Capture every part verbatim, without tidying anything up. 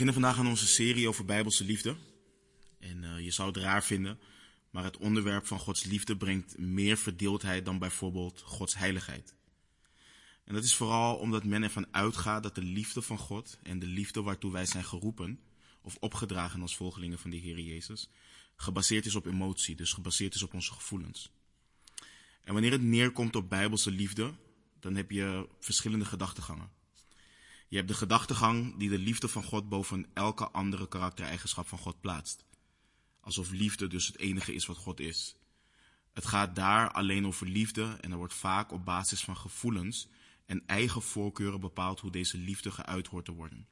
beginnen vandaag aan onze serie over Bijbelse liefde. En uh, je zou het raar vinden, maar het onderwerp van Gods liefde brengt meer verdeeldheid dan bijvoorbeeld Gods heiligheid. En dat is vooral omdat men ervan uitgaat dat de liefde van God en de liefde waartoe wij zijn geroepen, of opgedragen als volgelingen van de Heer Jezus, gebaseerd is op emotie, dus gebaseerd is op onze gevoelens. En wanneer het neerkomt op Bijbelse liefde, dan heb je verschillende gedachtegangen. Je hebt de gedachtegang die de liefde van God boven elke andere karaktereigenschap van God plaatst. Alsof liefde dus het enige is wat God is. Het gaat daar alleen over liefde en er wordt vaak op basis van gevoelens en eigen voorkeuren bepaald hoe deze liefde geuit hoort te worden.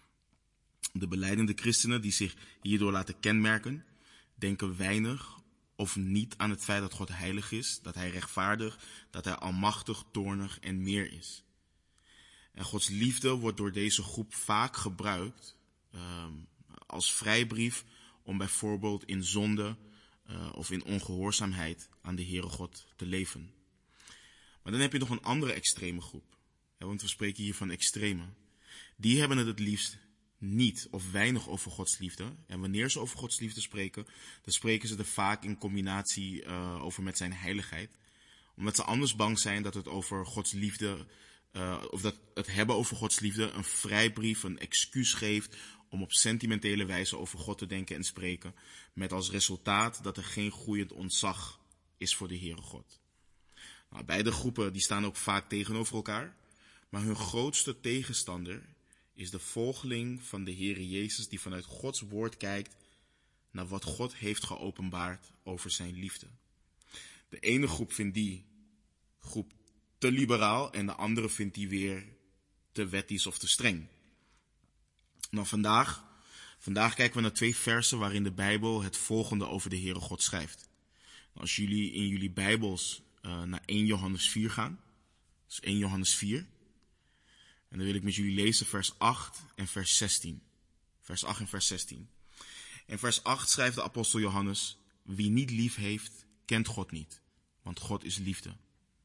De belijdende christenen die zich hierdoor laten kenmerken, denken weinig of niet aan het feit dat God heilig is, dat hij rechtvaardig, dat hij almachtig, toornig en meer is. En Gods liefde wordt door deze groep vaak gebruikt uh, als vrijbrief om bijvoorbeeld in zonde uh, of in ongehoorzaamheid aan de Heere God te leven. Maar dan heb je nog een andere extreme groep. Ja, want we spreken hier van extremen. Die hebben het het liefst niet of weinig over Gods liefde. En wanneer ze over Gods liefde spreken, dan spreken ze er vaak in combinatie uh, over met zijn heiligheid. Omdat ze anders bang zijn dat het over Gods liefde, uh, of dat het hebben over Gods liefde een vrijbrief, een excuus geeft om op sentimentele wijze over God te denken en spreken. Met als resultaat dat er geen groeiend ontzag is voor de Heere God. Nou, beide groepen die staan ook vaak tegenover elkaar. Maar hun grootste tegenstander is de volgeling van de Heere Jezus die vanuit Gods woord kijkt naar wat God heeft geopenbaard over zijn liefde. De ene groep vindt die groep te liberaal en de andere vindt die weer te wettisch of te streng. Nou, vandaag, vandaag kijken we naar twee versen waarin de Bijbel het volgende over de Heere God schrijft. Als jullie in jullie Bijbels uh, naar eerste Johannes vier gaan, dus eerste Johannes vier, en dan wil ik met jullie lezen vers acht en vers zestien. Vers acht en vers zestien. In vers acht schrijft de apostel Johannes: wie niet lief heeft, kent God niet, want God is liefde.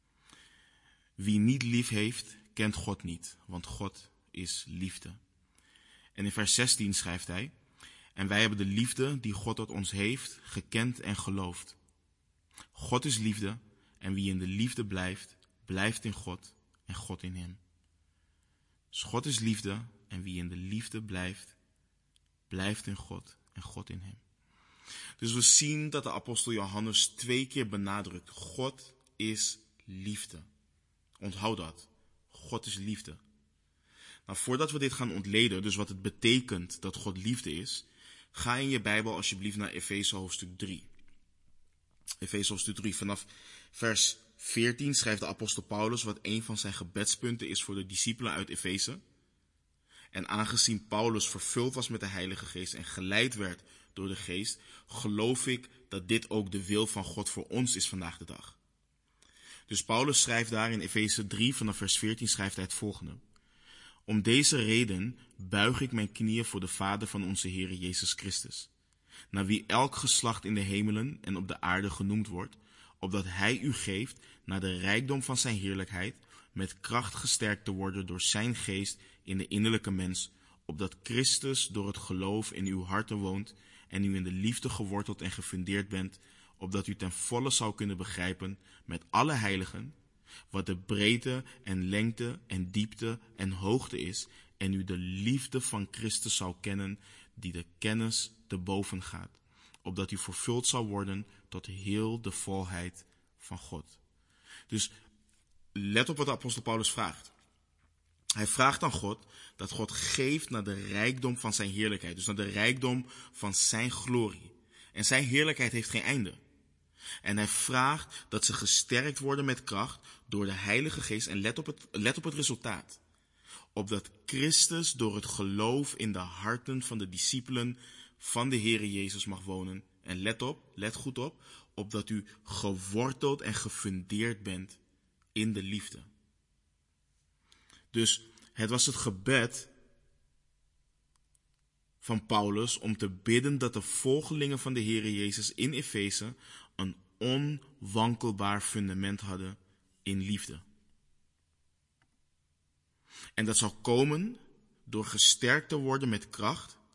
Wie niet lief heeft, kent God niet, want God is liefde. En in vers zestien schrijft hij: en wij hebben de liefde die God tot ons heeft, gekend en geloofd. God is liefde, en wie in de liefde blijft, blijft in God en God in hem. Dus God is liefde, en wie in de liefde blijft, blijft in God en God in hem. Dus we zien dat de apostel Johannes twee keer benadrukt: God is liefde. Onthoud dat. God is liefde. Nou, voordat we dit gaan ontleden, dus wat het betekent dat God liefde is, ga in je Bijbel alsjeblieft naar Efeze hoofdstuk drie. Efeze hoofdstuk drie, vanaf vers veertien schrijft de apostel Paulus wat een van zijn gebedspunten is voor de discipelen uit Efeze. En aangezien Paulus vervuld was met de Heilige Geest en geleid werd door de Geest, geloof ik dat dit ook de wil van God voor ons is vandaag de dag. Dus Paulus schrijft daar in Efeze drie, vanaf vers veertien schrijft hij het volgende: om deze reden buig ik mijn knieën voor de Vader van onze Heer Jezus Christus, naar wie elk geslacht in de hemelen en op de aarde genoemd wordt, opdat hij u geeft naar de rijkdom van zijn heerlijkheid, met kracht gesterkt te worden door zijn geest in de innerlijke mens, opdat Christus door het geloof in uw harten woont en u in de liefde geworteld en gefundeerd bent, opdat u ten volle zou kunnen begrijpen met alle heiligen wat de breedte en lengte en diepte en hoogte is, en u de liefde van Christus zou kennen, die de kennis te boven gaat, opdat u vervuld zou worden tot heel de volheid van God. Dus let op wat de apostel Paulus vraagt. Hij vraagt aan God dat God geeft naar de rijkdom van zijn heerlijkheid, dus naar de rijkdom van zijn glorie. En zijn heerlijkheid heeft geen einde. En hij vraagt dat ze gesterkt worden met kracht door de Heilige Geest. En let op het, let op het resultaat. Opdat Christus door het geloof in de harten van de discipelen van de Heere Jezus mag wonen. En let op, let goed op, opdat u geworteld en gefundeerd bent in de liefde. Dus het was het gebed van Paulus om te bidden dat de volgelingen van de Heere Jezus in Efeze een onwankelbaar fundament hadden in liefde. En dat zou komen door gesterkt te worden met kracht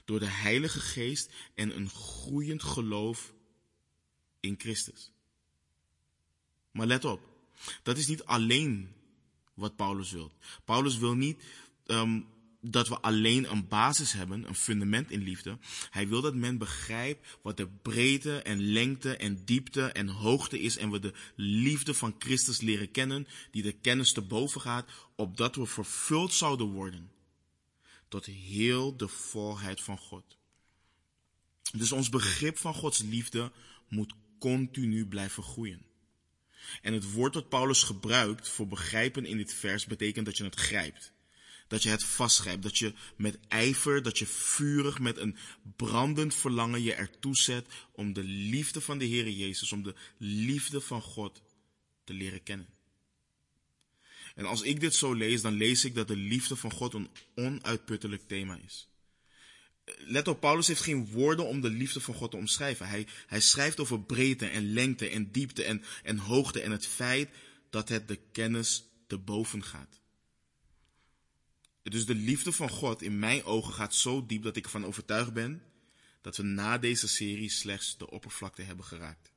door de Heilige Geest en een groeiend geloof in Christus. Maar let op, dat is niet alleen wat Paulus wil. Paulus wil niet um, dat we alleen een basis hebben, een fundament in liefde. Hij wil dat men begrijpt wat de breedte en lengte en diepte en hoogte is en we de liefde van Christus leren kennen, die de kennis te boven gaat, opdat we vervuld zouden worden tot heel de volheid van God. Dus ons begrip van Gods liefde moet continu blijven groeien. En het woord dat Paulus gebruikt voor begrijpen in dit vers betekent dat je het grijpt. Dat je het vastgrijpt, dat je met ijver, dat je vurig met een brandend verlangen je ertoe zet om de liefde van de Heere Jezus, om de liefde van God te leren kennen. En als ik dit zo lees, dan lees ik dat de liefde van God een onuitputtelijk thema is. Let op, Paulus heeft geen woorden om de liefde van God te omschrijven. Hij, hij schrijft over breedte en lengte en diepte en, en hoogte en het feit dat het de kennis te boven gaat. Dus de liefde van God in mijn ogen gaat zo diep dat ik ervan overtuigd ben dat we na deze serie slechts de oppervlakte hebben geraakt.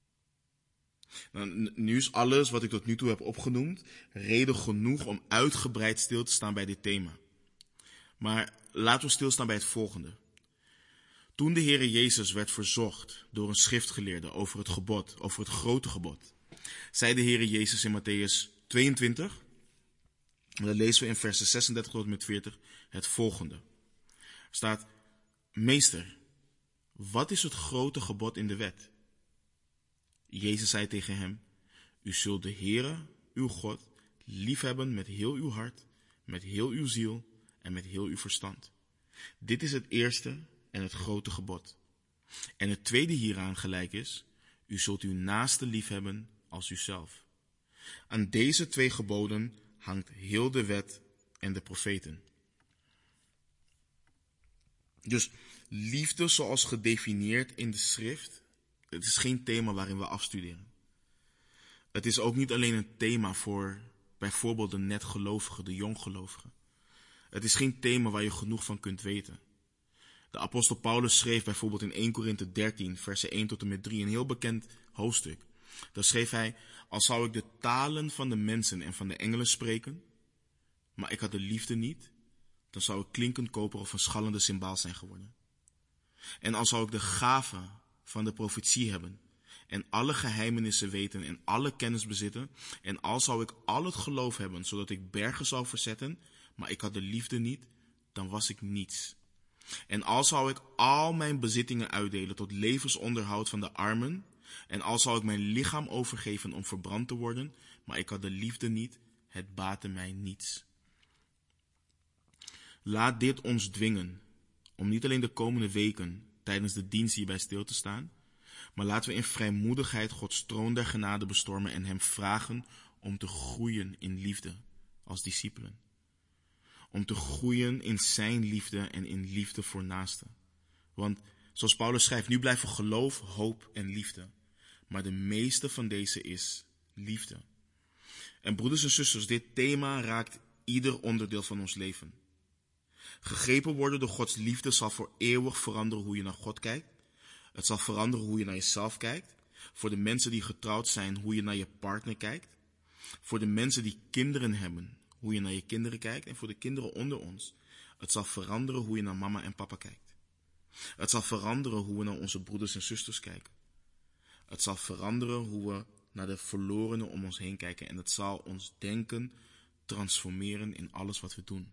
Nou, nu is alles wat ik tot nu toe heb opgenoemd reden genoeg om uitgebreid stil te staan bij dit thema. Maar laten we stilstaan bij het volgende. Toen de Heere Jezus werd verzocht door een schriftgeleerde over het gebod, over het grote gebod, zei de Heere Jezus in Mattheüs tweeëntwintig, en dan lezen we in versen zesendertig tot en met veertig het volgende. Er staat, Meester, wat is het grote gebod in de wet? Jezus zei tegen hem, u zult de Heere, uw God, liefhebben met heel uw hart, met heel uw ziel en met heel uw verstand. Dit is het eerste en het grote gebod. En het tweede hieraan gelijk is, u zult uw naaste liefhebben als uzelf. Aan deze twee geboden hangt heel de wet en de profeten. Dus liefde zoals gedefinieerd in de schrift, het is geen thema waarin we afstuderen. Het is ook niet alleen een thema voor bijvoorbeeld de netgelovigen, de jonggelovigen. Het is geen thema waar je genoeg van kunt weten. De apostel Paulus schreef bijvoorbeeld in eerste Korinthe dertien, versen één tot en met drie, een heel bekend hoofdstuk. Daar schreef hij, al zou ik de talen van de mensen en van de engelen spreken, maar ik had de liefde niet, dan zou ik klinkend koper of een schallende cymbaal zijn geworden. En al zou ik de gave van de profetie hebben, en alle geheimenissen weten en alle kennis bezitten, en al zou ik al het geloof hebben, zodat ik bergen zou verzetten, maar ik had de liefde niet, dan was ik niets. En al zou ik al mijn bezittingen uitdelen tot levensonderhoud van de armen, en al zou ik mijn lichaam overgeven om verbrand te worden, maar ik had de liefde niet, het baatte mij niets. Laat dit ons dwingen, om niet alleen de komende weken tijdens de dienst hierbij stil te staan, maar laten we in vrijmoedigheid Gods troon der genade bestormen en hem vragen om te groeien in liefde als discipelen. Om te groeien in zijn liefde en in liefde voor naasten. Want, zoals Paulus schrijft, nu blijven geloof, hoop en liefde. Maar de meeste van deze is liefde. En broeders en zusters, dit thema raakt ieder onderdeel van ons leven. Gegrepen worden door Gods liefde zal voor eeuwig veranderen hoe je naar God kijkt. Het zal veranderen hoe je naar jezelf kijkt. Voor de mensen die getrouwd zijn, hoe je naar je partner kijkt. Voor de mensen die kinderen hebben, hoe je naar je kinderen kijkt. En voor de kinderen onder ons, het zal veranderen hoe je naar mama en papa kijkt. Het zal veranderen hoe we naar onze broeders en zusters kijken. Het zal veranderen hoe we naar de verlorenen om ons heen kijken. En het zal ons denken transformeren in alles wat we doen.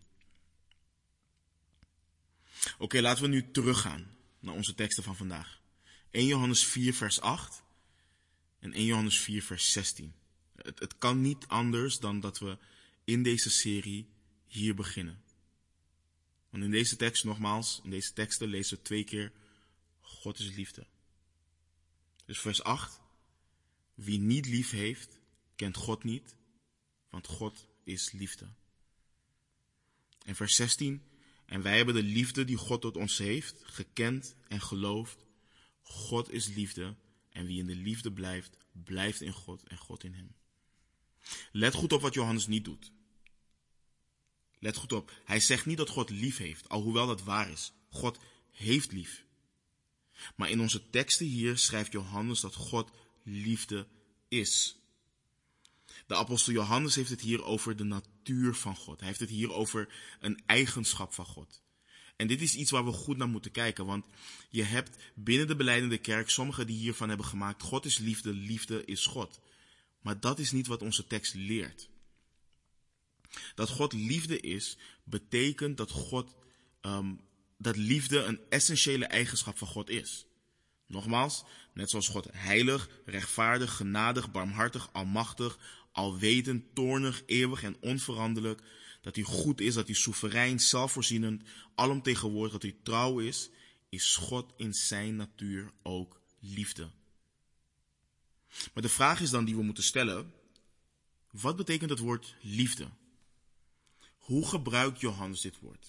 Oké, okay, laten we nu teruggaan naar onze teksten van vandaag. eerste Johannes vier vers acht en eerste Johannes vier vers zestien. Het, het kan niet anders dan dat we in deze serie hier beginnen. Want in deze tekst, nogmaals, in deze teksten lezen we twee keer, God is liefde. Dus vers acht, wie niet lief heeft, kent God niet, want God is liefde. En vers zestien, en wij hebben de liefde die God tot ons heeft, gekend en geloofd. God is liefde en wie in de liefde blijft, blijft in God en God in hem. Let goed op wat Johannes niet doet. Let goed op, hij zegt niet dat God lief heeft, alhoewel dat waar is. God heeft lief. Maar in onze teksten hier schrijft Johannes dat God liefde is. De apostel Johannes heeft het hier over de natuur van God. Hij heeft het hier over een eigenschap van God. En dit is iets waar we goed naar moeten kijken, want je hebt binnen de belijdende kerk sommigen die hiervan hebben gemaakt: God is liefde, liefde is God. Maar dat is niet wat onze tekst leert. Dat God liefde is, betekent dat God, um, dat liefde een essentiële eigenschap van God is. Nogmaals, net zoals God heilig, rechtvaardig, genadig, barmhartig, almachtig, alwetend, toornig, eeuwig en onveranderlijk, dat hij goed is, dat hij soeverein, zelfvoorzienend, alomtegenwoordig, dat hij trouw is, is God in zijn natuur ook liefde. Maar de vraag is dan die we moeten stellen: wat betekent het woord liefde? Hoe gebruikt Johannes dit woord?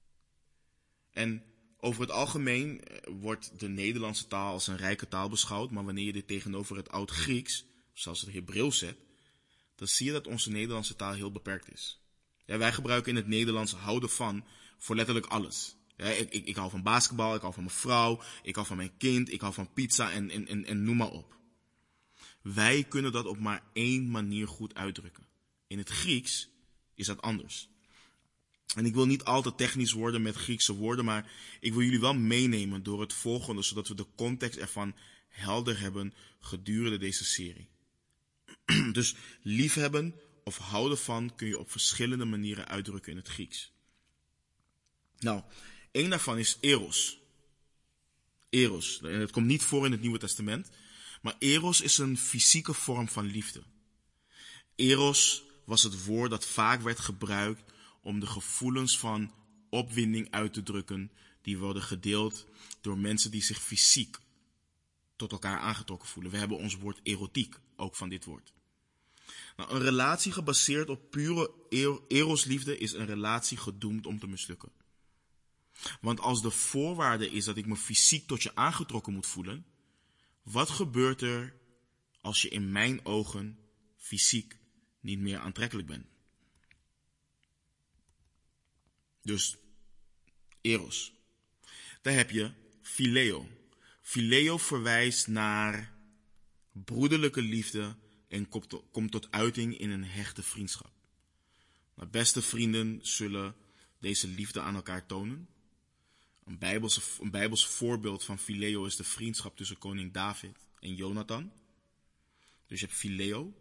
En over het algemeen wordt de Nederlandse taal als een rijke taal beschouwd, maar wanneer je dit tegenover het Oud-Grieks, of zelfs het Hebreeuws zet, dan zie je dat onze Nederlandse taal heel beperkt is. Ja, wij gebruiken in het Nederlands houden van voor letterlijk alles. Ja, ik, ik, ik hou van basketbal, ik hou van mijn vrouw, ik hou van mijn kind, ik hou van pizza en, en, en, en noem maar op. Wij kunnen dat op maar één manier goed uitdrukken. In het Grieks is dat anders. En ik wil niet al te technisch worden met Griekse woorden, maar ik wil jullie wel meenemen door het volgende, zodat we de context ervan helder hebben gedurende deze serie. Dus liefhebben of houden van kun je op verschillende manieren uitdrukken in het Grieks. Nou, één daarvan is eros. Eros. En het komt niet voor in het Nieuwe Testament, maar eros is een fysieke vorm van liefde. Eros was het woord dat vaak werd gebruikt om de gevoelens van opwinding uit te drukken die worden gedeeld door mensen die zich fysiek tot elkaar aangetrokken voelen. We hebben ons woord erotiek ook van dit woord. Nou, een relatie gebaseerd op pure erosliefde is een relatie gedoemd om te mislukken. Want als de voorwaarde is dat ik me fysiek tot je aangetrokken moet voelen, wat gebeurt er als je in mijn ogen fysiek niet meer aantrekkelijk bent? Dus eros. Daar heb je phileo. Phileo verwijst naar broederlijke liefde en komt tot uiting in een hechte vriendschap. Nou, beste vrienden zullen deze liefde aan elkaar tonen. Een Bijbelse, een Bijbels voorbeeld van phileo is de vriendschap tussen koning David en Jonathan. Dus je hebt phileo.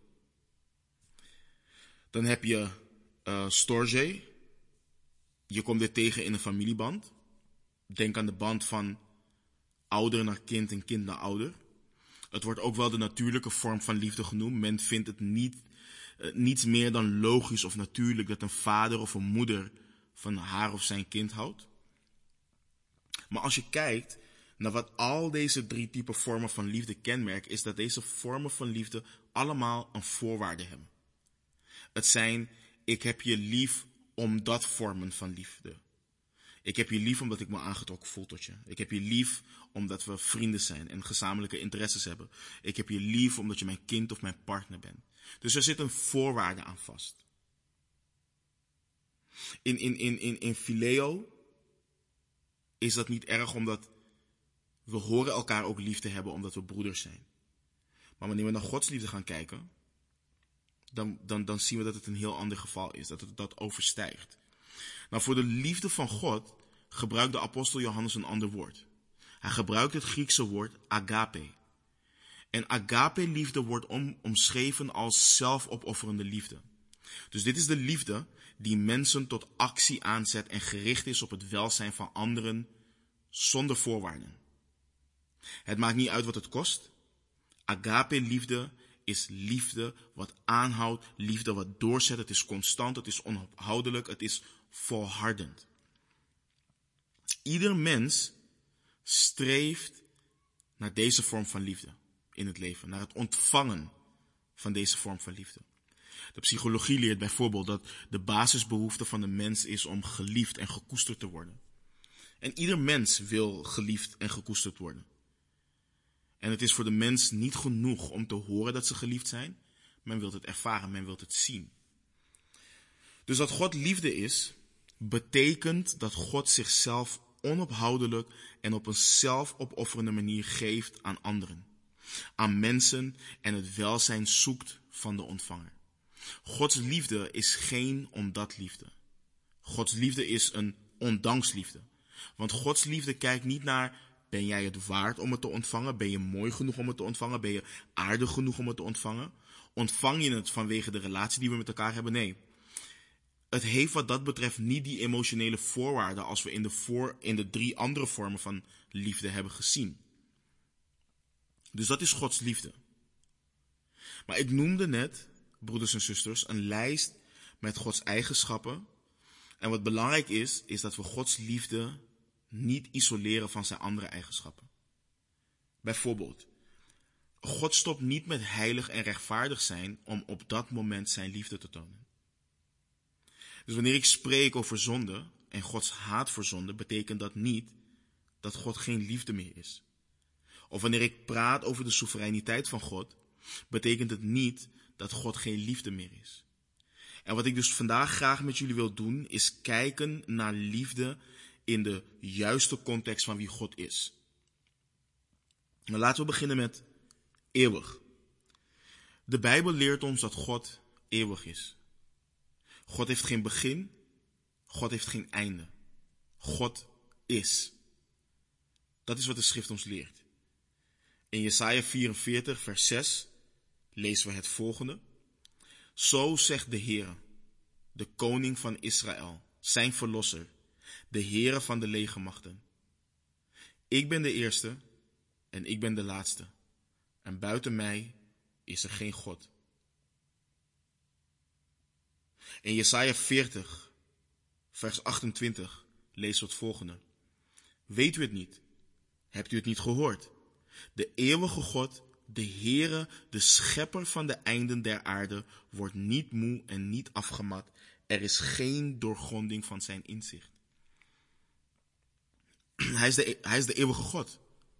Dan heb je uh, storge. Je komt dit tegen in een familieband. Denk aan de band van ouder naar kind en kind naar ouder. Het wordt ook wel de natuurlijke vorm van liefde genoemd. Men vindt het niet, uh, niets meer dan logisch of natuurlijk dat een vader of een moeder van haar of zijn kind houdt. Maar als je kijkt naar wat al deze drie typen vormen van liefde kenmerken, is dat deze vormen van liefde allemaal een voorwaarde hebben. Het zijn: ik heb je lief omdat vormen van liefde. Ik heb je lief omdat ik me aangetrokken voel tot je. Ik heb je lief omdat we vrienden zijn en gezamenlijke interesses hebben. Ik heb je lief omdat je mijn kind of mijn partner bent. Dus er zit een voorwaarde aan vast. In, in, in, in, in phileo is dat niet erg, omdat we horen elkaar ook lief te hebben omdat we broeders zijn. Maar wanneer we naar Gods liefde gaan kijken, dan, dan, dan zien we dat het een heel ander geval is. Dat het dat overstijgt. Nou, voor de liefde van God gebruikt de apostel Johannes een ander woord. Hij gebruikt het Griekse woord agape. En agape-liefde wordt om, omschreven als zelfopofferende liefde. Dus dit is de liefde die mensen tot actie aanzet en gericht is op het welzijn van anderen zonder voorwaarden. Het maakt niet uit wat het kost. Agape-liefde is liefde wat aanhoudt, liefde wat doorzet. Het is constant, het is onophoudelijk, het is volhardend. Ieder mens streeft naar deze vorm van liefde in het leven, naar het ontvangen van deze vorm van liefde. De psychologie leert bijvoorbeeld dat de basisbehoefte van de mens is om geliefd en gekoesterd te worden. En ieder mens wil geliefd en gekoesterd worden. En het is voor de mens niet genoeg om te horen dat ze geliefd zijn. Men wil het ervaren, men wil het zien. Dus dat God liefde is, betekent dat God zichzelf onophoudelijk en op een zelfopofferende manier geeft aan anderen, aan mensen en het welzijn zoekt van de ontvanger. Gods liefde is geen omdat liefde. Gods liefde is een ondanks liefde. Want Gods liefde kijkt niet naar, ben jij het waard om het te ontvangen? Ben je mooi genoeg om het te ontvangen? Ben je aardig genoeg om het te ontvangen? Ontvang je het vanwege de relatie die we met elkaar hebben? Nee. Het heeft wat dat betreft niet die emotionele voorwaarden als we in de, voor, in de drie andere vormen van liefde hebben gezien. Dus dat is Gods liefde. Maar ik noemde net, broeders en zusters, een lijst met Gods eigenschappen. En wat belangrijk is, is dat we Gods liefde niet isoleren van zijn andere eigenschappen. Bijvoorbeeld, God stopt niet met heilig en rechtvaardig zijn om op dat moment zijn liefde te tonen. Dus wanneer ik spreek over zonde en Gods haat voor zonde, betekent dat niet dat God geen liefde meer is. Of wanneer ik praat over de soevereiniteit van God, betekent het niet dat God geen liefde meer is. En wat ik dus vandaag graag met jullie wil doen, is kijken naar liefde in de juiste context van wie God is. Nou, laten we beginnen met eeuwig. De Bijbel leert ons dat God eeuwig is. God heeft geen begin, God heeft geen einde. God is. Dat is wat de schrift ons leert. In Jesaja vierenveertig, vers zes, lezen we het volgende. Zo zegt de Heer, de koning van Israël, zijn verlosser, de Heere van de legermachten. Ik ben de eerste en ik ben de laatste. En buiten mij is er geen God. In Jesaja veertig, vers achtentwintig, lezen we het volgende. Weet u het niet? Hebt u het niet gehoord? De eeuwige God, de Heere, de schepper van de einden der aarde, wordt niet moe en niet afgemat. Er is geen doorgronding van zijn inzicht. Hij is de, hij is de eeuwige God.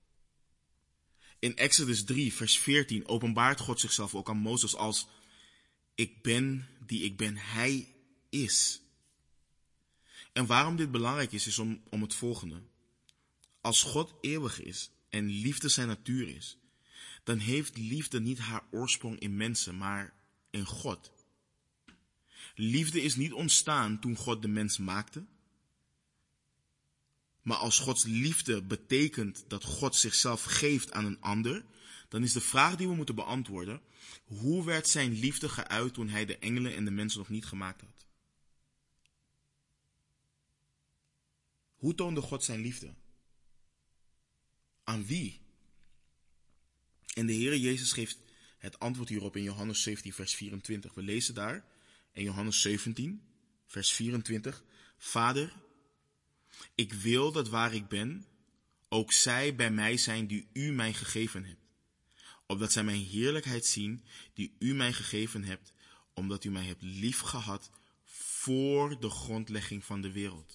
In Exodus drie, vers veertien, openbaart God zichzelf ook aan Mozes als: ik ben die ik ben. Hij is. En waarom dit belangrijk is, is om, om het volgende. Als God eeuwig is en liefde zijn natuur is, dan heeft liefde niet haar oorsprong in mensen, maar in God. Liefde is niet ontstaan toen God de mens maakte. Maar als Gods liefde betekent dat God zichzelf geeft aan een ander, dan is de vraag die we moeten beantwoorden: hoe werd zijn liefde geuit toen hij de engelen en de mensen nog niet gemaakt had? Hoe toonde God zijn liefde? Aan wie? En de Heere Jezus geeft het antwoord hierop in Johannes zeventien, vers vierentwintig. We lezen daar in Johannes zeventien, vers vierentwintig. Vader, ik wil dat waar ik ben, ook zij bij mij zijn die u mij gegeven hebt. Opdat zij mijn heerlijkheid zien die u mij gegeven hebt, omdat u mij hebt liefgehad voor de grondlegging van de wereld.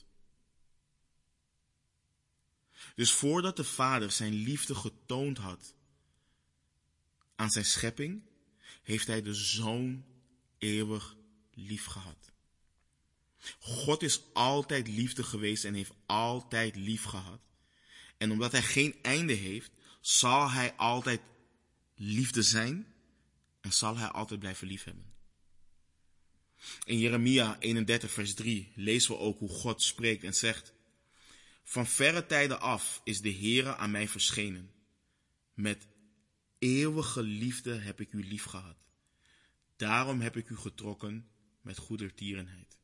Dus voordat de Vader zijn liefde getoond had aan zijn schepping, heeft hij de Zoon eeuwig lief gehad. God is altijd liefde geweest en heeft altijd lief gehad. En omdat hij geen einde heeft, zal hij altijd liefde zijn en zal hij altijd blijven liefhebben. In Jeremia eenendertig, vers drie lezen we ook hoe God spreekt en zegt: van verre tijden af is de Heere aan mij verschenen. Met eeuwige liefde heb ik u lief gehad. Daarom heb ik u getrokken met goedertierenheid.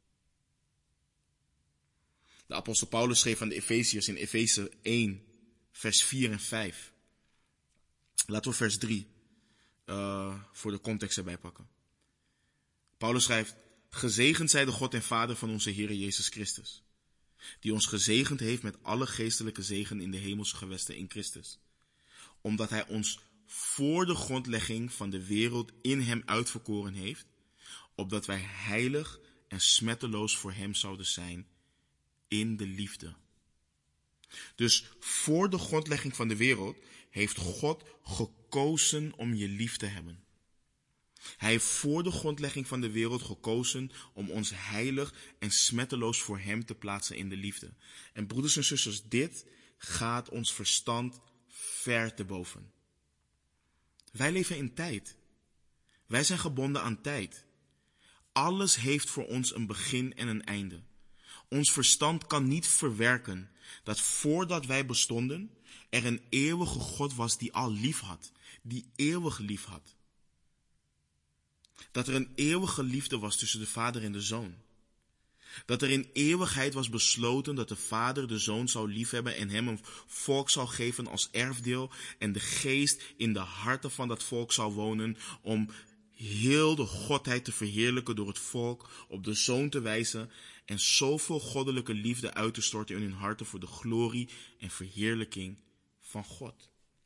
De apostel Paulus schreef aan de Efeziërs in Efeze één, vers vier en vijf. Laten we vers drie uh, voor de context erbij pakken. Paulus schrijft: gezegend zij de God en Vader van onze Heere Jezus Christus, die ons gezegend heeft met alle geestelijke zegen in de hemelse gewesten in Christus, omdat hij ons voor de grondlegging van de wereld in hem uitverkoren heeft, opdat wij heilig en smetteloos voor hem zouden zijn in de liefde. Dus voor de grondlegging van de wereld heeft God gekozen om je lief te hebben. Hij heeft voor de grondlegging van de wereld gekozen om ons heilig en smetteloos voor hem te plaatsen in de liefde. En broeders en zusters, dit gaat ons verstand ver te boven. Wij leven in tijd. Wij zijn gebonden aan tijd. Alles heeft voor ons een begin en een einde. Ons verstand kan niet verwerken dat voordat wij bestonden, er een eeuwige God was die al lief had, die eeuwig lief had. Dat er een eeuwige liefde was tussen de Vader en de Zoon. Dat er in eeuwigheid was besloten dat de Vader de Zoon zou liefhebben en hem een volk zou geven als erfdeel en de Geest in de harten van dat volk zou wonen om heel de Godheid te verheerlijken door het volk op de Zoon te wijzen en zoveel goddelijke liefde uit te storten in hun harten voor de glorie en verheerlijking van God.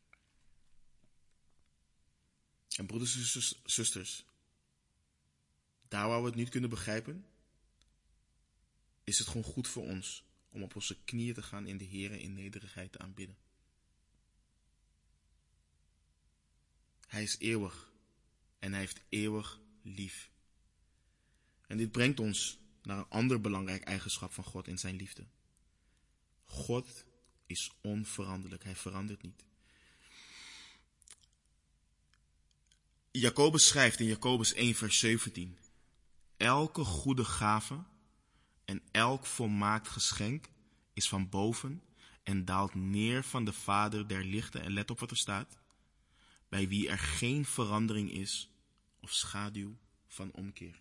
En broeders en zusters, daar waar we het niet kunnen begrijpen, is het gewoon goed voor ons om op onze knieën te gaan in de Here in nederigheid te aanbidden. Hij is eeuwig en hij heeft eeuwig lief. En dit brengt ons naar een ander belangrijk eigenschap van God in zijn liefde. God is onveranderlijk, hij verandert niet. Jacobus schrijft in Jacobus één vers zeventien: elke goede gave en elk volmaakt geschenk is van boven en daalt neer van de Vader der lichten. En let op wat er staat: bij wie er geen verandering is of schaduw van omkeer.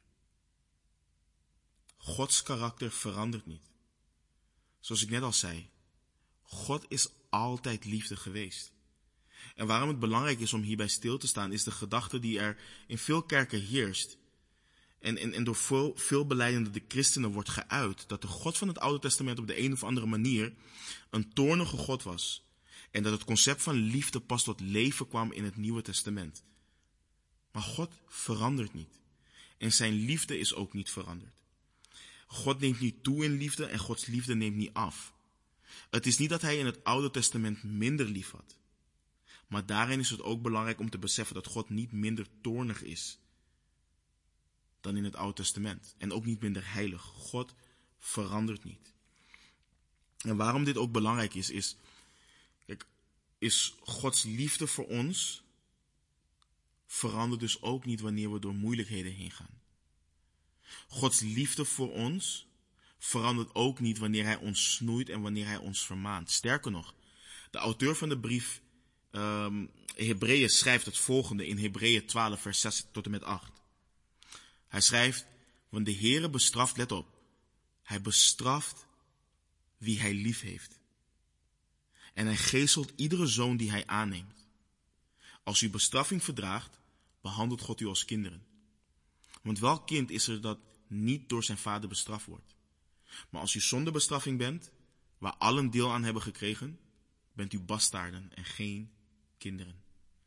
Gods karakter verandert niet. Zoals ik net al zei, God is altijd liefde geweest. En waarom het belangrijk is om hierbij stil te staan, is de gedachte die er in veel kerken heerst. En, en, en door veel, veel belijdende christenen wordt geuit dat de God van het Oude Testament op de een of andere manier een toornige God was. En dat het concept van liefde pas tot leven kwam in het Nieuwe Testament. Maar God verandert niet. En zijn liefde is ook niet veranderd. God neemt niet toe in liefde en Gods liefde neemt niet af. Het is niet dat hij in het Oude Testament minder lief had. Maar daarin is het ook belangrijk om te beseffen dat God niet minder toornig is dan in het Oude Testament. En ook niet minder heilig. God verandert niet. En waarom dit ook belangrijk is, is, kijk, is Gods liefde voor ons verandert dus ook niet wanneer we door moeilijkheden heen gaan. Gods liefde voor ons verandert ook niet wanneer hij ons snoeit en wanneer hij ons vermaant. Sterker nog, de auteur van de brief um, Hebreeën schrijft het volgende in Hebreeën twaalf vers zes tot en met acht. Hij schrijft: want de Heere bestraft, let op, hij bestraft wie hij lief heeft. En hij geeselt iedere zoon die hij aanneemt. Als u bestraffing verdraagt, behandelt God u als kinderen. Want welk kind is er dat niet door zijn vader bestraft wordt? Maar als u zonder bestraffing bent, waar allen deel aan hebben gekregen, bent u bastaarden en geen kinderen.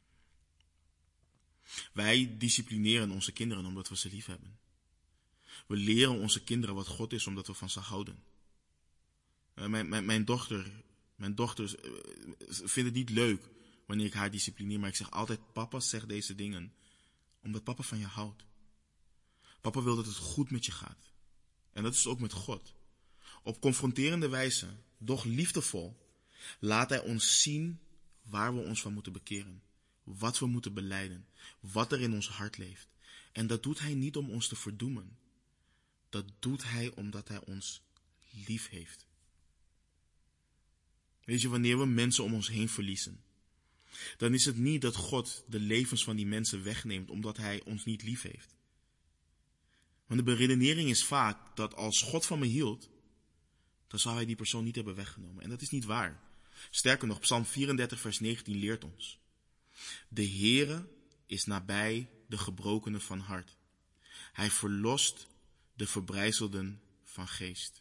Wij disciplineren onze kinderen omdat we ze lief hebben. We leren onze kinderen wat God is omdat we van ze houden. Uh, mijn, mijn, mijn dochter, mijn dochter uh, vindt het niet leuk wanneer ik haar disciplineer, maar ik zeg altijd: papa zegt deze dingen omdat papa van je houdt. Papa wil dat het goed met je gaat. En dat is ook met God. Op confronterende wijze, doch liefdevol, laat hij ons zien waar we ons van moeten bekeren. Wat we moeten belijden. Wat er in ons hart leeft. En dat doet hij niet om ons te verdoemen. Dat doet hij omdat hij ons lief heeft. Weet je, wanneer we mensen om ons heen verliezen, dan is het niet dat God de levens van die mensen wegneemt omdat hij ons niet lief heeft. Want de beredenering is vaak dat als God van me hield, dan zou hij die persoon niet hebben weggenomen. En dat is niet waar. Sterker nog, Psalm vierendertig vers negentien leert ons: de Heere is nabij de gebrokenen van hart. Hij verlost de verbrijzelden van geest.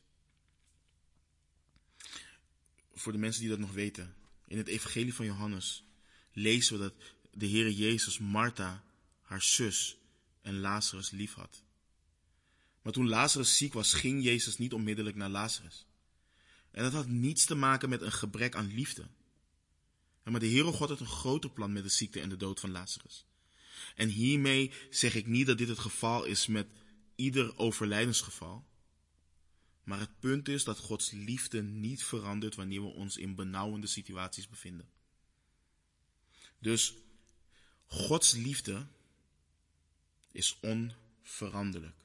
Voor de mensen die dat nog weten, in het evangelie van Johannes lezen we dat de Heere Jezus Martha, haar zus en Lazarus lief had. Maar toen Lazarus ziek was, ging Jezus niet onmiddellijk naar Lazarus. En dat had niets te maken met een gebrek aan liefde. Maar de Heere God had een groter plan met de ziekte en de dood van Lazarus. En hiermee zeg ik niet dat dit het geval is met ieder overlijdensgeval. Maar het punt is dat Gods liefde niet verandert wanneer we ons in benauwende situaties bevinden. Dus Gods liefde is onveranderlijk.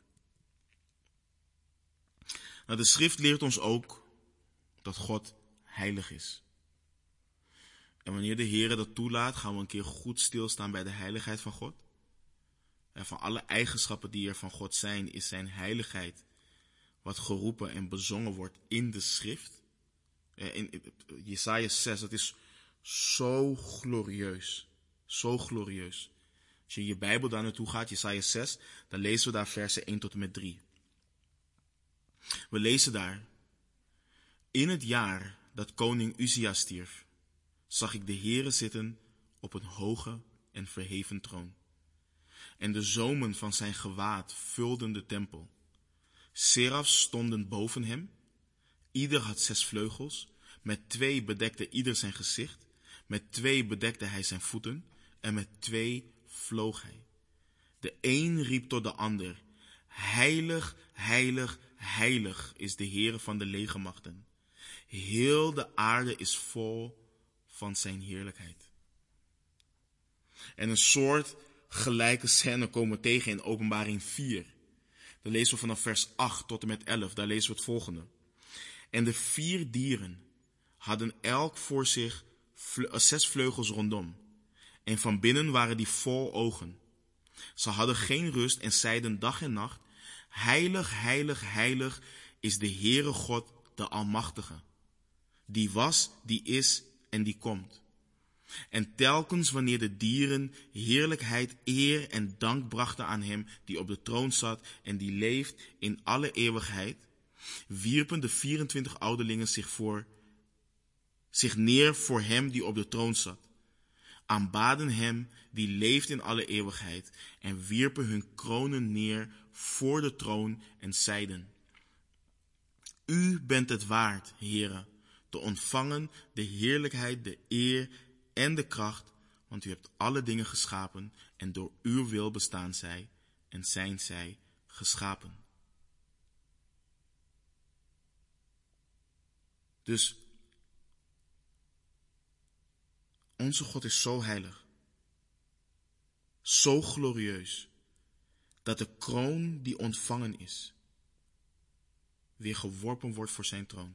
Nou, de schrift leert ons ook dat God heilig is. En wanneer de Heer dat toelaat, gaan we een keer goed stilstaan bij de heiligheid van God. En van alle eigenschappen die er van God zijn, is zijn heiligheid wat geroepen en bezongen wordt in de schrift. In Jesaja zes, dat is zo glorieus. Zo glorieus. Als je je Bijbel daar naartoe gaat, Jesaja zes, dan lezen we daar versen één tot en met drie. We lezen daar: in het jaar dat koning Uzia stierf, zag ik de Heere zitten op een hoge en verheven troon. En de zomen van zijn gewaad vulden de tempel. Serafs stonden boven hem. Ieder had zes vleugels. Met twee bedekte ieder zijn gezicht. Met twee bedekte hij zijn voeten. En met twee vloog hij. De een riep tot de ander: heilig, heilig, heilig is de Heere van de legermachten. Heel de aarde is vol van zijn heerlijkheid. En een soort gelijke scène komen we tegen in Openbaring vier. Dan lezen we vanaf vers acht tot en met elf. Daar lezen we het volgende. En de vier dieren hadden elk voor zich vle- zes vleugels rondom. En van binnen waren die vol ogen. Ze hadden geen rust en zeiden dag en nacht: heilig, heilig, heilig is de Heere God, de Almachtige. Die was, die is en die komt. En telkens wanneer de dieren heerlijkheid, eer en dank brachten aan hem die op de troon zat en die leeft in alle eeuwigheid, wierpen de vierentwintig ouderlingen zich, voor, zich neer voor hem die op de troon zat, aanbaden hem die leeft in alle eeuwigheid en wierpen hun kronen neer voor de troon en zeiden: U bent het waard, Heere, te ontvangen de heerlijkheid, de eer en de kracht, want u hebt alle dingen geschapen en door uw wil bestaan zij en zijn zij geschapen. Dus onze God is zo heilig, zo glorieus, dat de kroon die ontvangen is, weer geworpen wordt voor zijn troon.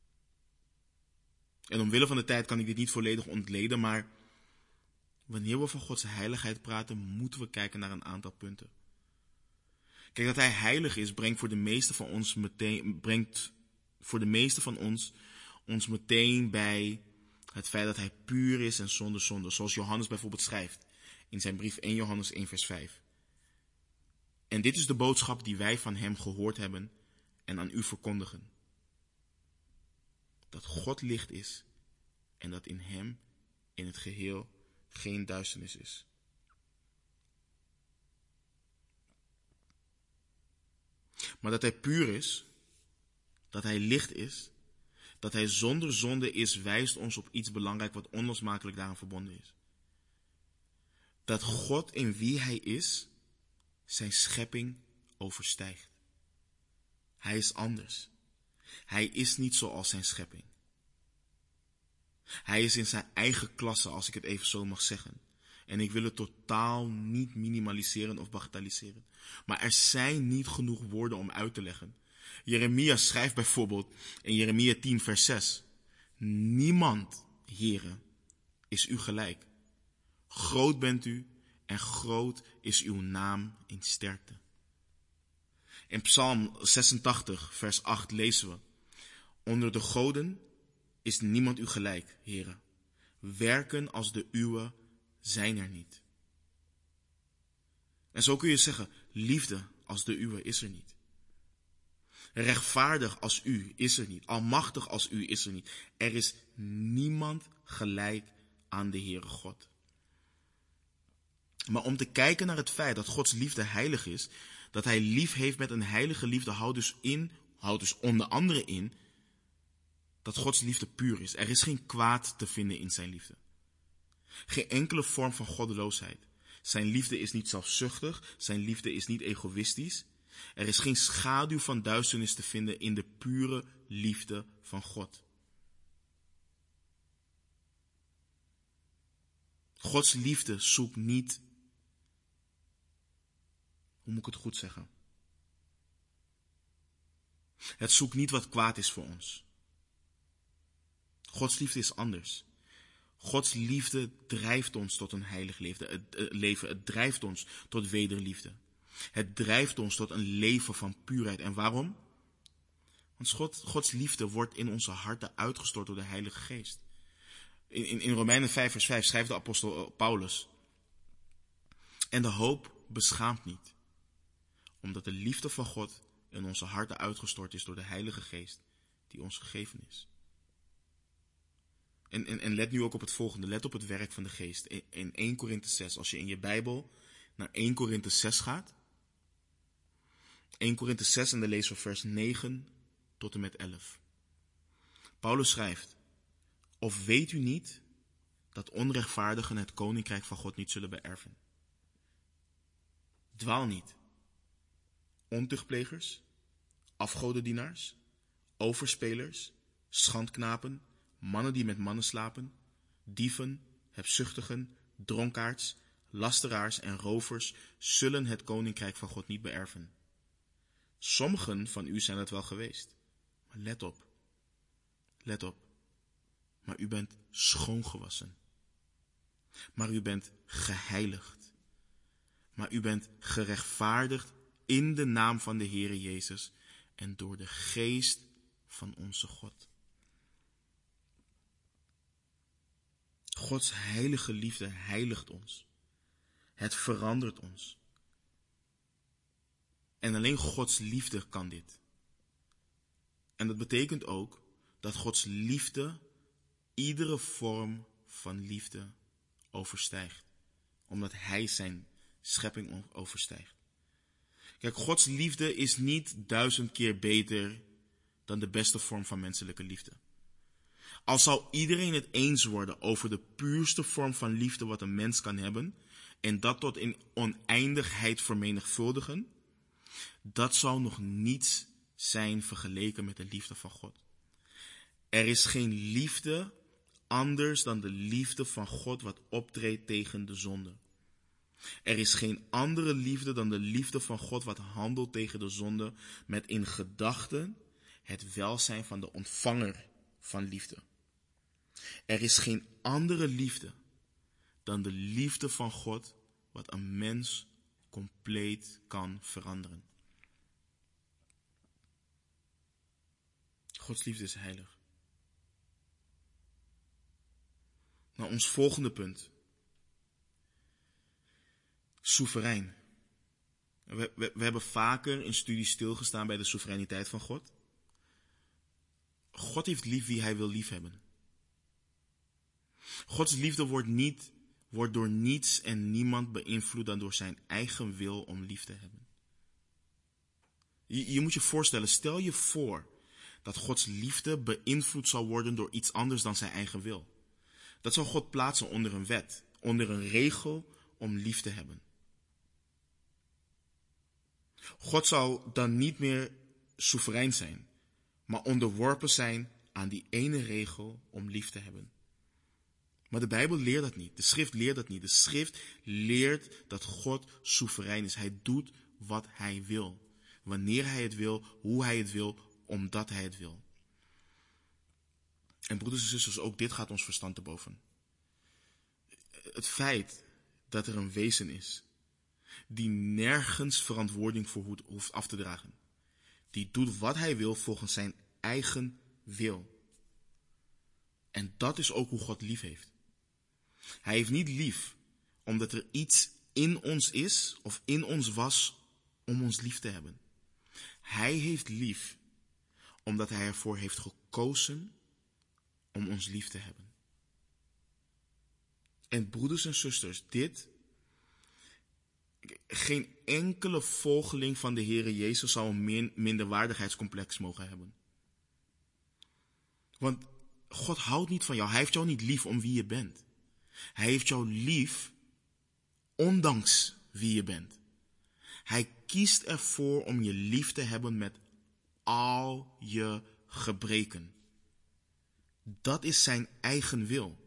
En omwille van de tijd kan ik dit niet volledig ontleden, maar wanneer we van Gods heiligheid praten, moeten we kijken naar een aantal punten. Kijk, dat hij heilig is, brengt voor de meeste van ons meteen, brengt voor de meeste van ons, ons meteen bij het feit dat hij puur is en zonder zonde. Zoals Johannes bijvoorbeeld schrijft in zijn brief eerste Johannes één vers vijf. En dit is de boodschap die wij van hem gehoord hebben en aan u verkondigen. Dat God licht is en dat in hem in het geheel geen duisternis is. Maar dat hij puur is, dat hij licht is, dat hij zonder zonde is, wijst ons op iets belangrijks wat onlosmakelijk daaraan verbonden is. Dat God in wie hij is, zijn schepping overstijgt. Hij is anders. Hij is niet zoals zijn schepping. Hij is in zijn eigen klasse, als ik het even zo mag zeggen. En ik wil het totaal niet minimaliseren of bagatelliseren. Maar er zijn niet genoeg woorden om uit te leggen. Jeremia schrijft bijvoorbeeld in Jeremia tien vers zes. Niemand, Heere, is u gelijk. Groot bent u en groot is uw naam in sterkte. In Psalm zesentachtig vers acht lezen we: onder de goden is niemand u gelijk, Heere. Werken als de uwe zijn er niet. En zo kun je zeggen, liefde als de uwe is er niet. Rechtvaardig als u is er niet. Almachtig als u is er niet. Er is niemand gelijk aan de Heere God. Maar om te kijken naar het feit dat Gods liefde heilig is, dat hij lief heeft met een heilige liefde, houdt dus in, houdt dus onder andere in, dat Gods liefde puur is. Er is geen kwaad te vinden in zijn liefde. Geen enkele vorm van goddeloosheid. Zijn liefde is niet zelfzuchtig. Zijn liefde is niet egoïstisch. Er is geen schaduw van duisternis te vinden in de pure liefde van God. Gods liefde zoekt niet, hoe moet ik het goed zeggen? Het zoekt niet wat kwaad is voor ons. Gods liefde is anders. Gods liefde drijft ons tot een heilig leven. Het, het leven. Het drijft ons tot wederliefde. Het drijft ons tot een leven van puurheid. En waarom? Want God, Gods liefde wordt in onze harten uitgestort door de Heilige Geest. In, in, in Romeinen vijf vers vijf schrijft de apostel Paulus: en de hoop beschaamt niet, omdat de liefde van God in onze harten uitgestort is door de Heilige Geest die ons gegeven is. En, en, en let nu ook op het volgende. Let op het werk van de Geest. In, in eerste Korinthe zes. Als je in je Bijbel naar eerste Korinthe zes gaat. eerste Korinthe zes en dan lezen we vers negen tot en met elf. Paulus schrijft: of weet u niet dat onrechtvaardigen het koninkrijk van God niet zullen beërven? Dwaal niet. Ontuchtplegers, afgodendienaars, overspelers, schandknapen, mannen die met mannen slapen, dieven, hebzuchtigen, dronkaards, lasteraars en rovers zullen het koninkrijk van God niet beërven. Sommigen van u zijn het wel geweest. Maar let op. Let op. Maar u bent schoongewassen. Maar u bent geheiligd. Maar u bent gerechtvaardigd in de naam van de Heere Jezus en door de geest van onze God. Gods heilige liefde heiligt ons. Het verandert ons. En alleen Gods liefde kan dit. En dat betekent ook dat Gods liefde iedere vorm van liefde overstijgt. Omdat Hij zijn schepping overstijgt. Kijk, Gods liefde is niet duizend keer beter dan de beste vorm van menselijke liefde. Al zou iedereen het eens worden over de puurste vorm van liefde wat een mens kan hebben, en dat tot in oneindigheid vermenigvuldigen, dat zou nog niets zijn vergeleken met de liefde van God. Er is geen liefde anders dan de liefde van God wat optreedt tegen de zonde. Er is geen andere liefde dan de liefde van God wat handelt tegen de zonde met in gedachten het welzijn van de ontvanger van liefde. Er is geen andere liefde dan de liefde van God wat een mens compleet kan veranderen. Gods liefde is heilig. Nou, ons volgende punt. Soeverein. We, we, we hebben vaker in studies stilgestaan bij de soevereiniteit van God. God heeft lief wie Hij wil liefhebben. Gods liefde wordt, niet, wordt door niets en niemand beïnvloed dan door zijn eigen wil om lief te hebben. Je, je moet je voorstellen, stel je voor dat Gods liefde beïnvloed zal worden door iets anders dan zijn eigen wil. Dat zou God plaatsen onder een wet, onder een regel om lief te hebben. God zou dan niet meer soeverein zijn, maar onderworpen zijn aan die ene regel om lief te hebben. Maar de Bijbel leert dat niet. De schrift leert dat niet. De schrift leert dat God soeverein is. Hij doet wat Hij wil. Wanneer Hij het wil, hoe Hij het wil, omdat Hij het wil. En broeders en zusters, ook dit gaat ons verstand te boven. Het feit dat er een wezen is die nergens verantwoording voor hoeft af te dragen. Die doet wat Hij wil volgens zijn eigen wil. En dat is ook hoe God lief heeft. Hij heeft niet lief omdat er iets in ons is of in ons was om ons lief te hebben. Hij heeft lief omdat Hij ervoor heeft gekozen om ons lief te hebben. En broeders en zusters, dit, geen enkele volgeling van de Heere Jezus zou een minderwaardigheidscomplex mogen hebben. Want God houdt niet van jou. Hij heeft jou niet lief om wie je bent. Hij heeft jou lief ondanks wie je bent. Hij kiest ervoor om je lief te hebben met al je gebreken. Dat is zijn eigen wil.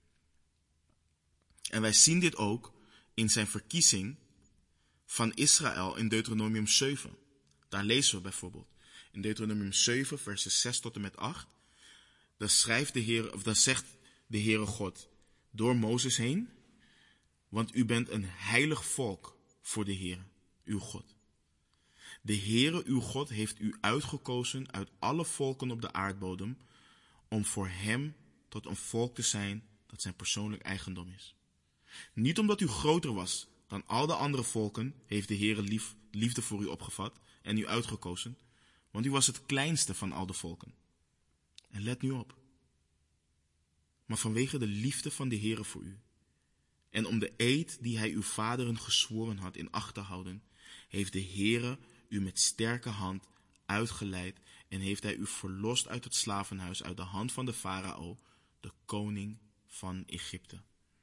En wij zien dit ook in zijn verkiezing van Israël in Deuteronomium zeven. Daar lezen we bijvoorbeeld in Deuteronomium zeven, versen zes tot en met acht. Daar, schrijft de Heer, of daar zegt de Heere God door Mozes heen: want u bent een heilig volk voor de Heere, uw God. De Heere, uw God, heeft u uitgekozen uit alle volken op de aardbodem om voor hem tot een volk te zijn dat zijn persoonlijk eigendom is. Niet omdat u groter was dan al de andere volken, heeft de Heere lief, liefde voor u opgevat en u uitgekozen, want u was het kleinste van al de volken. En let nu op. Maar vanwege de liefde van de Heere voor u en om de eed die hij uw vaderen gezworen had in acht te houden, heeft de Heere u met sterke hand uitgeleid en heeft hij u verlost uit het slavenhuis, uit de hand van de farao, de koning van Egypte.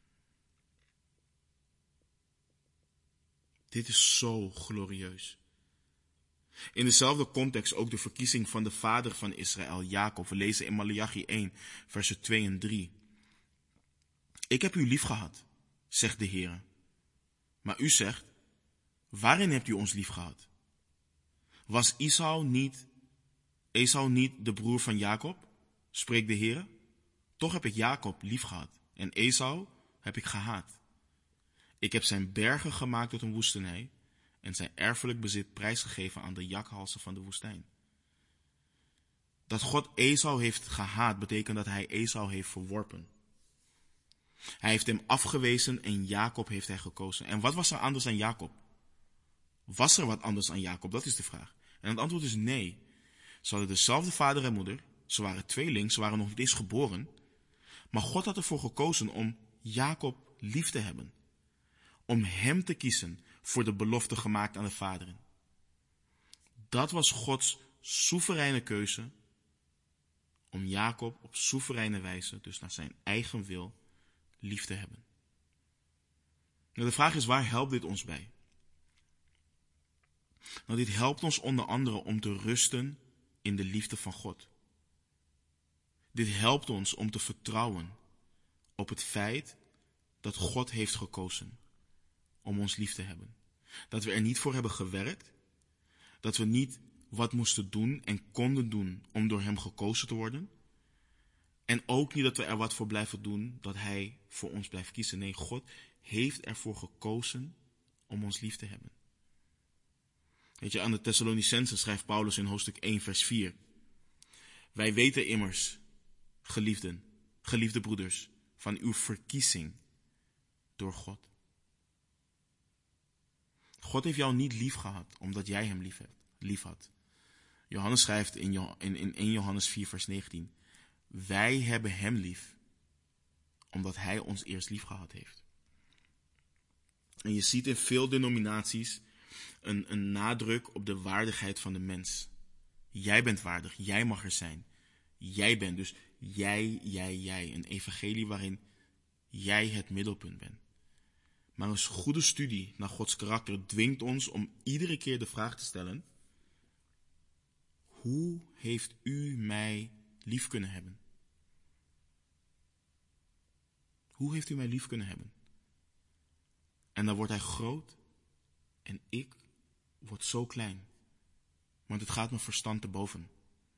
Dit is zo glorieus. In dezelfde context ook de verkiezing van de vader van Israël, Jacob. We lezen in Maleachi één, versen twee en drie. Ik heb u lief gehad, zegt de Heer. Maar u zegt, waarin hebt u ons lief gehad? Was Esau niet, Esau niet de broer van Jacob? Spreekt de Heer. Toch heb ik Jacob lief gehad en Esau heb ik gehaat. Ik heb zijn bergen gemaakt tot een woestenij en zijn erfelijk bezit prijsgegeven aan de jakhalzen van de woestijn. Dat God Esau heeft gehaat betekent dat hij Esau heeft verworpen. Hij heeft hem afgewezen en Jacob heeft hij gekozen. En wat was er anders aan Jacob? Was er wat anders aan Jacob? Dat is de vraag. En het antwoord is nee. Ze hadden dezelfde vader en moeder. Ze waren tweeling, ze waren nog niet eens geboren. Maar God had ervoor gekozen om Jacob lief te hebben. Om hem te kiezen voor de belofte gemaakt aan de vaderen. Dat was Gods soevereine keuze om Jacob op soevereine wijze, dus naar zijn eigen wil, lief te hebben. Nou, de vraag is, waar helpt dit ons bij? Nou, dit helpt ons onder andere om te rusten in de liefde van God. Dit helpt ons om te vertrouwen op het feit dat God heeft gekozen om ons lief te hebben. Dat we er niet voor hebben gewerkt, dat we niet wat moesten doen en konden doen om door hem gekozen te worden. En ook niet dat we er wat voor blijven doen, dat hij voor ons blijft kiezen. Nee, God heeft ervoor gekozen om ons lief te hebben. Weet je, aan de Thessalonicenzen schrijft Paulus in hoofdstuk één, vers vier. Wij weten immers, geliefden, geliefde broeders, van uw verkiezing door God. God heeft jou niet lief gehad, omdat jij hem lief, hebt, lief had. Johannes schrijft in, in, in één Johannes vier, vers negentien. Wij hebben hem lief, omdat hij ons eerst lief gehad heeft. En je ziet in veel denominaties een, een nadruk op de waardigheid van de mens. Jij bent waardig, jij mag er zijn. Jij bent dus jij, jij, jij. Een evangelie waarin jij het middelpunt bent. Maar een goede studie naar Gods karakter dwingt ons om iedere keer de vraag te stellen: hoe heeft u mij lief kunnen hebben? Hoe heeft u mij lief kunnen hebben? En dan wordt hij groot en ik word zo klein. Want het gaat mijn verstand te boven.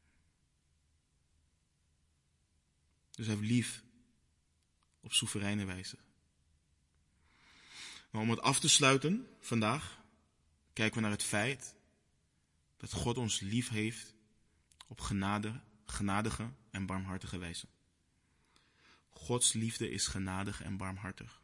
Dus hij heeft lief op soevereine wijze. Maar om het af te sluiten vandaag, kijken we naar het feit dat God ons lief heeft op genade, genadige en barmhartige wijze. Gods liefde is genadig en barmhartig.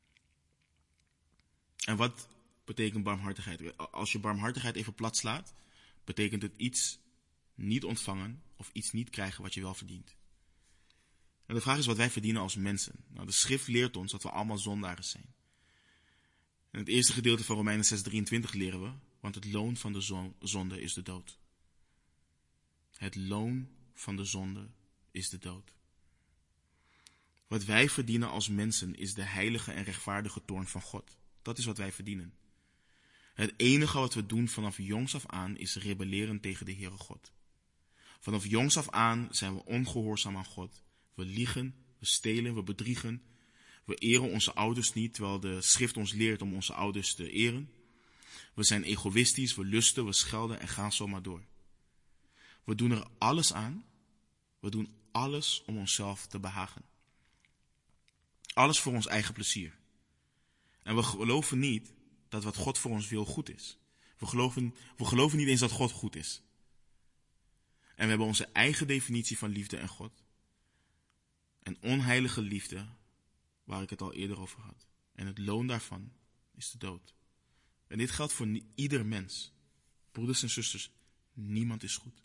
En wat betekent barmhartigheid? Als je barmhartigheid even plat slaat, betekent het iets niet ontvangen of iets niet krijgen wat je wel verdient. En de vraag is wat wij verdienen als mensen. Nou, de schrift leert ons dat we allemaal zondaren zijn. In het eerste gedeelte van Romeinen zes drieëntwintig leren we, want het loon van de zonde is de dood. Het loon van de zonde is de dood. Wat wij verdienen als mensen is de heilige en rechtvaardige toorn van God. Dat is wat wij verdienen. Het enige wat we doen vanaf jongs af aan is rebelleren tegen de Heere God. Vanaf jongs af aan zijn we ongehoorzaam aan God. We liegen, we stelen, we bedriegen. We eren onze ouders niet, terwijl de schrift ons leert om onze ouders te eren. We zijn egoïstisch, we lusten, we schelden en gaan zo maar door. We doen er alles aan. We doen alles om onszelf te behagen. Alles voor ons eigen plezier. En we geloven niet dat wat God voor ons wil goed is. We geloven, we geloven niet eens dat God goed is. En we hebben onze eigen definitie van liefde en God. En onheilige liefde, waar ik het al eerder over had. En het loon daarvan is de dood. En dit geldt voor ieder mens. Broeders en zusters, niemand is goed.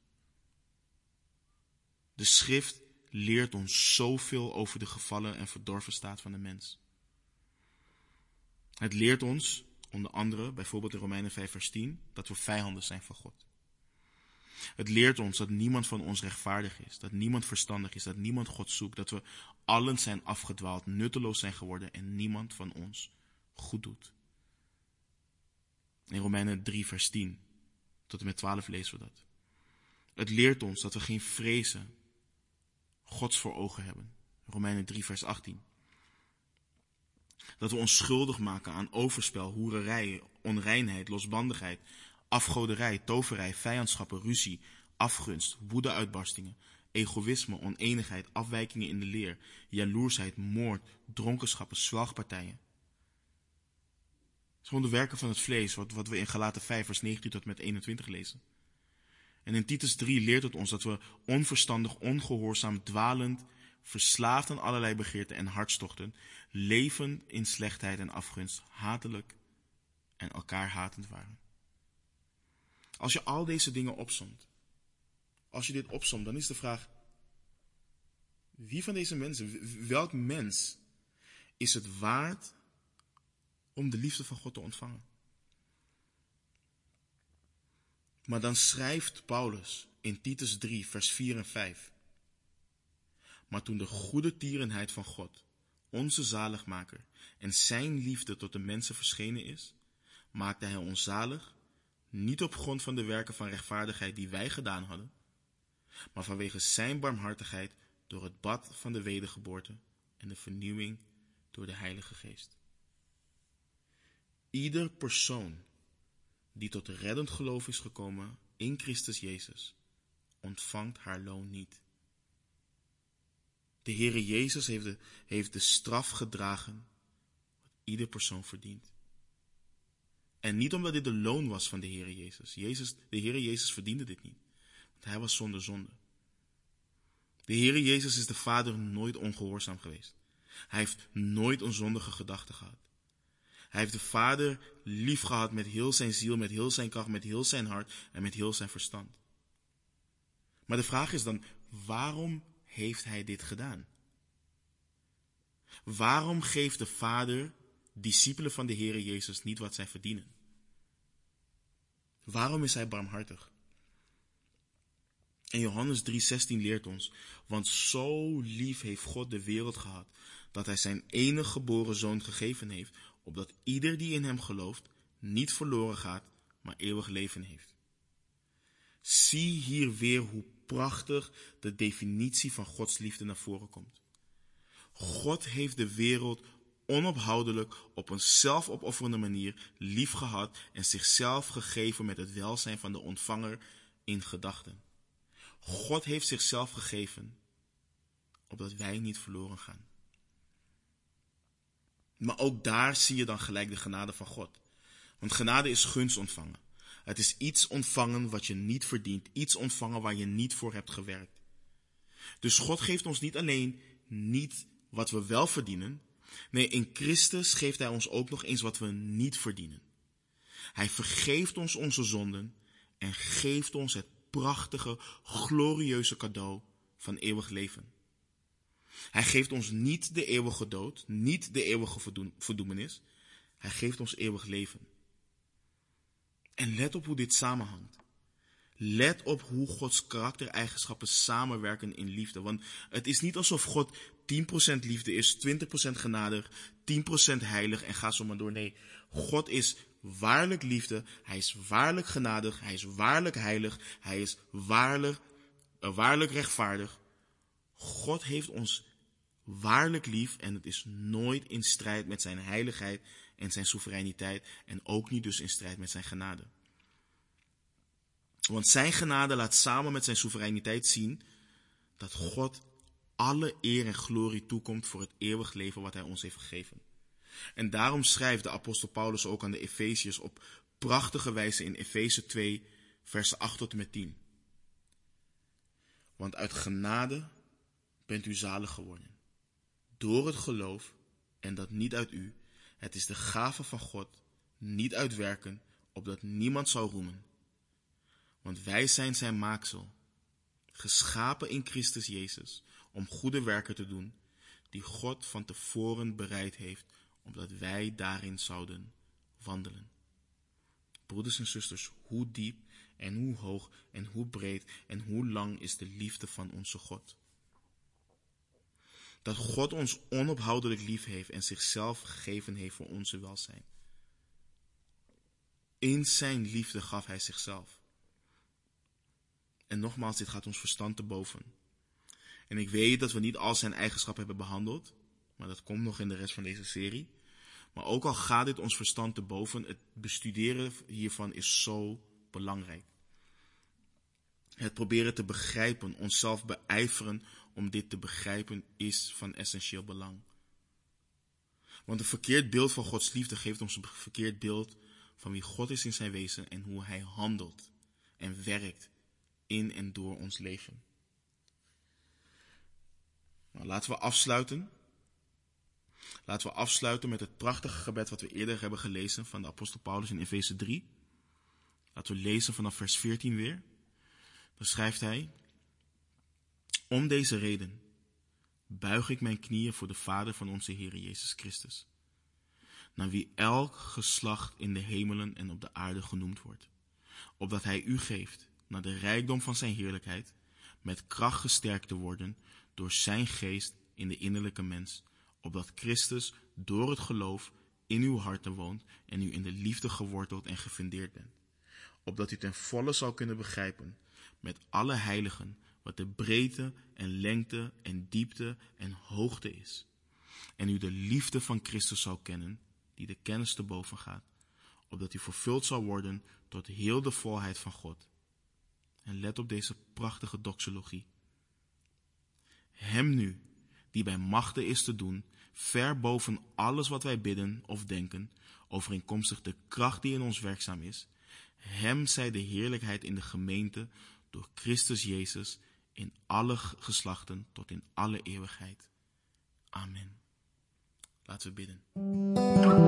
De schrift leert ons zoveel over de gevallen en verdorven staat van de mens. Het leert ons, onder andere, bijvoorbeeld in Romeinen vijf vers tien, dat we vijanden zijn van God. Het leert ons dat niemand van ons rechtvaardig is, dat niemand verstandig is, dat niemand God zoekt, dat we allen zijn afgedwaald, nutteloos zijn geworden en niemand van ons goed doet. In Romeinen drie vers tien tot en met twaalf lezen we dat. Het leert ons dat we geen vrezen Gods voor ogen hebben. Romeinen drie vers achttien. Dat we ons schuldig maken aan overspel, hoererij, onreinheid, losbandigheid, afgoderij, toverij, vijandschappen, ruzie, afgunst, woedeuitbarstingen, egoïsme, oneenigheid, afwijkingen in de leer, jaloersheid, moord, dronkenschappen, zwelgpartijen. Het is gewoon de werken van het vlees, wat, wat we in Galaten vijf vers negentien tot en met eenentwintig lezen. En in Titus drie leert het ons dat we onverstandig, ongehoorzaam, dwalend, verslaafd aan allerlei begeerten en hartstochten, levend in slechtheid en afgunst, hatelijk en elkaar hatend waren. Als je al deze dingen opsomt, als je dit opsomt, dan is de vraag, wie van deze mensen, welk mens is het waard om de liefde van God te ontvangen? Maar dan schrijft Paulus in Titus drie, vers vier en vijf. Maar toen de goede tierenheid van God, onze zaligmaker, en zijn liefde tot de mensen verschenen is, maakte hij ons zalig, niet op grond van de werken van rechtvaardigheid die wij gedaan hadden, maar vanwege zijn barmhartigheid door het bad van de wedergeboorte en de vernieuwing door de Heilige Geest. Ieder persoon die tot reddend geloof is gekomen in Christus Jezus, ontvangt haar loon niet. De Heere Jezus heeft de, heeft de straf gedragen wat ieder persoon verdient. En niet omdat dit de loon was van de Heere Jezus. Jezus de Heere Jezus verdiende dit niet, want hij was zonder zonde. De Heere Jezus is de Vader nooit ongehoorzaam geweest. Hij heeft nooit een zondige gedachte gehad. Hij heeft de Vader lief gehad met heel zijn ziel, met heel zijn kracht, met heel zijn hart en met heel zijn verstand. Maar de vraag is dan, waarom heeft hij dit gedaan? Waarom geeft de Vader discipelen van de Heere Jezus niet wat zij verdienen? Waarom is hij barmhartig? En Johannes drie zestien leert ons, want zo lief heeft God de wereld gehad, dat hij zijn enige geboren zoon gegeven heeft, opdat ieder die in hem gelooft niet verloren gaat, maar eeuwig leven heeft. Zie hier weer hoe prachtig de definitie van Gods liefde naar voren komt. God heeft de wereld onophoudelijk op een zelfopofferende manier lief gehad en zichzelf gegeven met het welzijn van de ontvanger in gedachten. God heeft zichzelf gegeven, opdat wij niet verloren gaan. Maar ook daar zie je dan gelijk de genade van God. Want genade is gunst ontvangen. Het is iets ontvangen wat je niet verdient. Iets ontvangen waar je niet voor hebt gewerkt. Dus God geeft ons niet alleen niet wat we wel verdienen. Nee, in Christus geeft hij ons ook nog eens wat we niet verdienen. Hij vergeeft ons onze zonden en geeft ons het prachtige, glorieuze cadeau van eeuwig leven. Hij geeft ons niet de eeuwige dood, niet de eeuwige verdoemenis. Hij geeft ons eeuwig leven. En let op hoe dit samenhangt. Let op hoe Gods karaktereigenschappen samenwerken in liefde. Want het is niet alsof God tien procent liefde is, twintig procent genadig, tien procent heilig en ga zo maar door. Nee, God is waarlijk liefde, hij is waarlijk genadig, hij is waarlijk heilig, hij is waarlijk, uh, waarlijk rechtvaardig. God heeft ons waarlijk lief en het is nooit in strijd met zijn heiligheid en zijn soevereiniteit en ook niet dus in strijd met zijn genade. Want zijn genade laat samen met zijn soevereiniteit zien dat God alle eer en glorie toekomt voor het eeuwig leven wat hij ons heeft gegeven. En daarom schrijft de apostel Paulus ook aan de Efeziërs op prachtige wijze in Efeze twee, versen acht tot en met tien. Want uit genade bent u zalig geworden, door het geloof, en dat niet uit u. Het is de gave van God, niet uit werken, opdat niemand zou roemen. Want wij zijn zijn maaksel, geschapen in Christus Jezus, om goede werken te doen, die God van tevoren bereid heeft, opdat wij daarin zouden wandelen. Broeders en zusters, hoe diep en hoe hoog en hoe breed en hoe lang is de liefde van onze God? Dat God ons onophoudelijk lief heeft en zichzelf gegeven heeft voor onze welzijn. In zijn liefde gaf hij zichzelf. En nogmaals, dit gaat ons verstand te boven. En ik weet dat we niet al zijn eigenschappen hebben behandeld, maar dat komt nog in de rest van deze serie. Maar ook al gaat dit ons verstand te boven, het bestuderen hiervan is zo belangrijk. Het proberen te begrijpen, onszelf beijveren om dit te begrijpen, is van essentieel belang. Want een verkeerd beeld van Gods liefde geeft ons een verkeerd beeld van wie God is in zijn wezen en hoe hij handelt en werkt in en door ons leven. Nou, laten we afsluiten. Laten we afsluiten met het prachtige gebed wat we eerder hebben gelezen van de apostel Paulus in Efeze drie. Laten we lezen vanaf vers veertien weer. Dan schrijft hij: Om deze reden buig ik mijn knieën voor de Vader van onze Heer Jezus Christus, naar wie elk geslacht in de hemelen en op de aarde genoemd wordt, opdat hij u geeft, naar de rijkdom van zijn heerlijkheid, met kracht gesterkt te worden door zijn geest in de innerlijke mens, opdat Christus door het geloof in uw harten woont en u in de liefde geworteld en gefundeerd bent, opdat u ten volle zal kunnen begrijpen met alle heiligen wat de breedte en lengte en diepte en hoogte is, en u de liefde van Christus zal kennen, die de kennis te boven gaat, opdat u vervuld zal worden tot heel de volheid van God. En let op deze prachtige doxologie. Hem nu, die bij machte is te doen, ver boven alles wat wij bidden of denken, overeenkomstig de kracht die in ons werkzaam is, hem zij de heerlijkheid in de gemeente door Christus Jezus in alle geslachten tot in alle eeuwigheid. Amen. Laten we bidden.